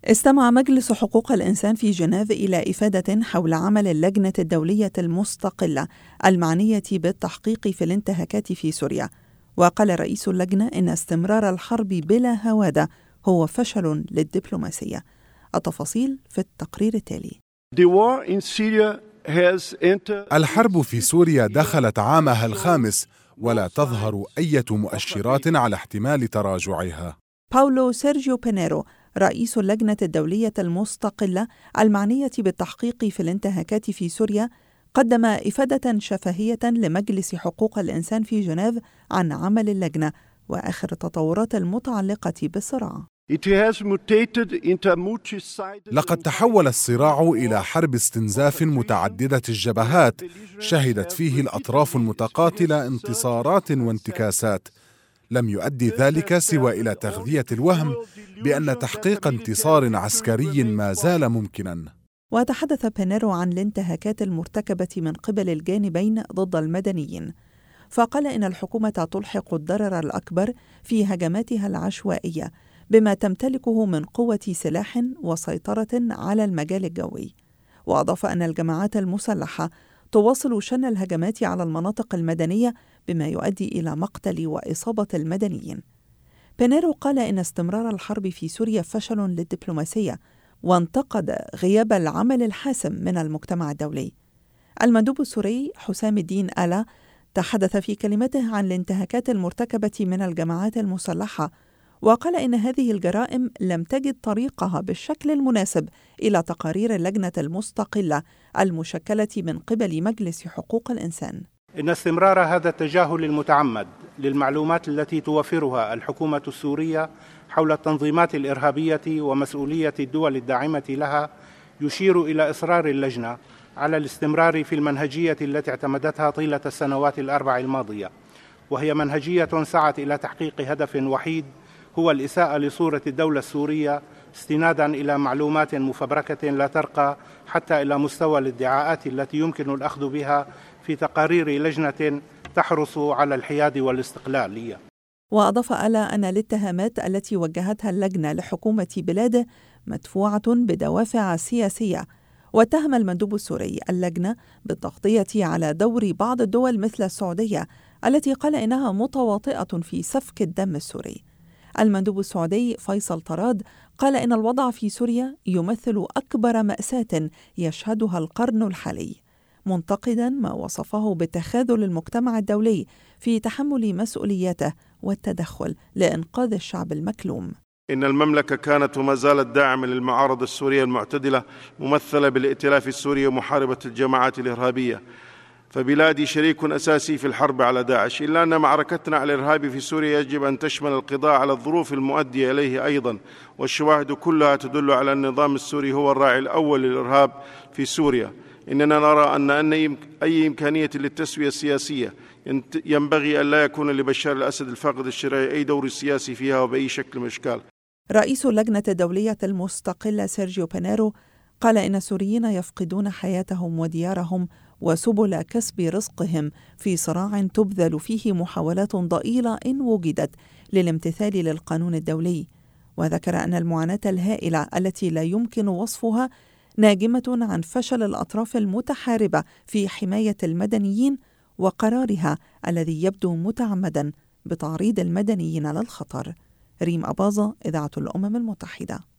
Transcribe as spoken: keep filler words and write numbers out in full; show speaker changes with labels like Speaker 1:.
Speaker 1: استمع مجلس حقوق الإنسان في جنيف إلى إفادة حول عمل اللجنة الدولية المستقلة المعنية بالتحقيق في الانتهاكات في سوريا. وقال رئيس اللجنة إن استمرار الحرب بلا هوادة هو فشل للدبلوماسية. التفاصيل في التقرير التالي.
Speaker 2: الحرب في سوريا دخلت عامها الخامس ولا تظهر أي مؤشرات على احتمال تراجعها.
Speaker 1: باولو سيرجيو بينيرو رئيس اللجنة الدولية المستقلة المعنية بالتحقيق في الانتهاكات في سوريا قدم إفادة شفهية لمجلس حقوق الإنسان في جنيف عن عمل اللجنة وآخر التطورات المتعلقة بالصراع.
Speaker 2: لقد تحول الصراع إلى حرب استنزاف متعددة الجبهات شهدت فيه الأطراف المتقاتلة انتصارات وانتكاسات. لم يؤدي ذلك سوى إلى تغذية الوهم بأن تحقيق انتصار عسكري ما زال ممكنا.
Speaker 1: وتحدث بينيرو عن الانتهاكات المرتكبة من قبل الجانبين ضد المدنيين، فقال إن الحكومة تلحق الضرر الأكبر في هجماتها العشوائية بما تمتلكه من قوة سلاح وسيطرة على المجال الجوي. وأضاف أن الجماعات المسلحة تواصل شن الهجمات على المناطق المدنية بما يؤدي إلى مقتل وإصابة المدنيين. بينيرو قال إن استمرار الحرب في سوريا فشل للدبلوماسية، وانتقد غياب العمل الحاسم من المجتمع الدولي. المندوب السوري حسام الدين آلا تحدث في كلمته عن الانتهاكات المرتكبة من الجماعات المسلحة، وقال إن هذه الجرائم لم تجد طريقها بالشكل المناسب إلى تقارير اللجنة المستقلة المشكلة من قبل مجلس حقوق الإنسان.
Speaker 3: إن استمرار هذا التجاهل المتعمد للمعلومات التي توفرها الحكومة السورية حول التنظيمات الإرهابية ومسؤولية الدول الداعمة لها يشير إلى إصرار اللجنة على الاستمرار في المنهجية التي اعتمدتها طيلة السنوات الأربع الماضية، وهي منهجية سعت إلى تحقيق هدف وحيد هو الإساءة لصورة الدولة السورية استنادا إلى معلومات مفبركة لا ترقى حتى إلى مستوى الادعاءات التي يمكن الأخذ بها في تقارير لجنة تحرص على الحياد والاستقلالية.
Speaker 1: وأضاف آلا أن الاتهامات التي وجهتها اللجنة لحكومة بلاده مدفوعة بدوافع سياسية. واتهم المندوب السوري اللجنة بالتغطية على دور بعض الدول مثل السعودية التي قال إنها متواطئة في سفك الدم السوري. المندوب السعودي فيصل طراد قال إن الوضع في سوريا يمثل أكبر مأساة يشهدها القرن الحالي، منتقدا ما وصفه بتخاذل المجتمع الدولي في تحمل مسؤولياته والتدخل لإنقاذ الشعب المكلوم.
Speaker 4: إن المملكة كانت وما زالت داعمة للمعارضة السورية المعتدلة ممثلة بالائتلاف السوري ومحاربة الجماعات الإرهابية، فبلادي شريك أساسي في الحرب على داعش، إلا أن معركتنا على الإرهاب في سوريا يجب أن تشمل القضاء على الظروف المؤدية إليه أيضا، والشواهد كلها تدل على أن النظام السوري هو الراعي الأول للإرهاب في سوريا. إننا نرى أن أن أي إمكانية للتسوية السياسية ينبغي أن لا يكون لبشار الأسد الفاقد الشرعي أي دور سياسي فيها وبأي شكل من الأشكال.
Speaker 1: رئيس اللجنة الدولية المستقلة سيرجيو بينيرو قال إن السوريين يفقدون حياتهم وديارهم وسبل كسب رزقهم في صراع تبذل فيه محاولات ضئيلة إن وجدت للامتثال للقانون الدولي. وذكر أن المعاناة الهائلة التي لا يمكن وصفها ناجمة عن فشل الأطراف المتحاربة في حماية المدنيين وقرارها الذي يبدو متعمدا بتعريض المدنيين للخطر. ريم أباظة، إذاعة الأمم المتحدة.